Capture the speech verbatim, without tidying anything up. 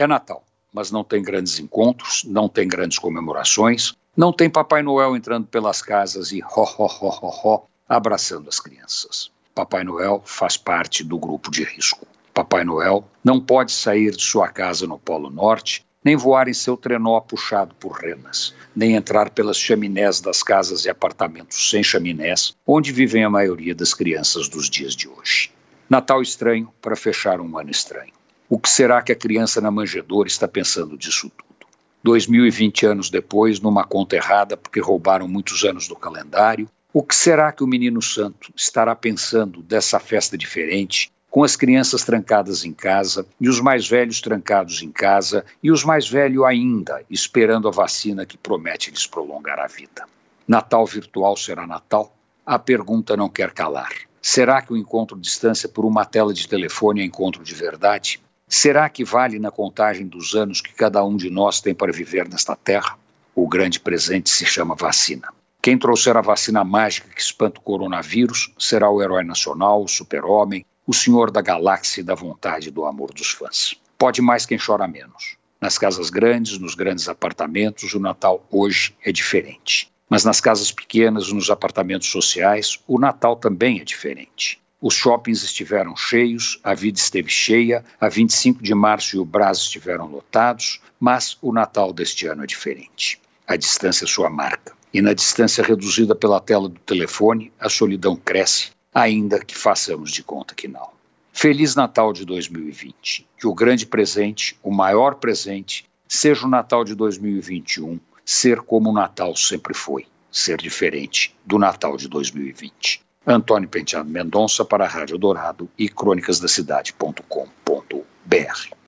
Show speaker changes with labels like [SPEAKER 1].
[SPEAKER 1] É Natal, mas não tem grandes encontros, não tem grandes comemorações, não tem Papai Noel entrando pelas casas e ho, ho, ho, ho, ho, abraçando as crianças. Papai Noel faz parte do grupo de risco. Papai Noel não pode sair de sua casa no Polo Norte, nem voar em seu trenó puxado por renas, nem entrar pelas chaminés das casas e apartamentos sem chaminés, onde vivem a maioria das crianças dos dias de hoje. Natal estranho para fechar um ano estranho. O que será que a criança na manjedoura está pensando disso tudo? dois mil e vinte anos depois, numa conta errada porque roubaram muitos anos do calendário, o que será que o menino santo estará pensando dessa festa diferente, com as crianças trancadas em casa e os mais velhos trancados em casa e os mais velhos ainda esperando a vacina que promete lhes prolongar a vida? Natal virtual será Natal? A pergunta não quer calar. Será que o encontro à distância por uma tela de telefone é encontro de verdade? Será que vale na contagem dos anos que cada um de nós tem para viver nesta terra? O grande presente se chama vacina. Quem trouxer a vacina mágica que espanta o coronavírus será o herói nacional, o super-homem, o senhor da galáxia e da vontade e do amor dos fãs. Pode mais quem chora menos. Nas casas grandes, nos grandes apartamentos, o Natal hoje é diferente. Mas nas casas pequenas, nos apartamentos sociais, o Natal também é diferente. Os shoppings estiveram cheios, a vida esteve cheia, a vinte e cinco de março e o Brás estiveram lotados, mas o Natal deste ano é diferente. A distância é sua marca. E na distância reduzida pela tela do telefone, a solidão cresce, ainda que façamos de conta que não. Feliz Natal de dois mil e vinte. Que o grande presente, o maior presente, seja o Natal de dois mil e vinte e um, ser como o Natal sempre foi, ser diferente do Natal de dois mil e vinte. Antônio Penteado Mendonça para a Rádio Dourado e crônicas da cidade ponto com ponto br.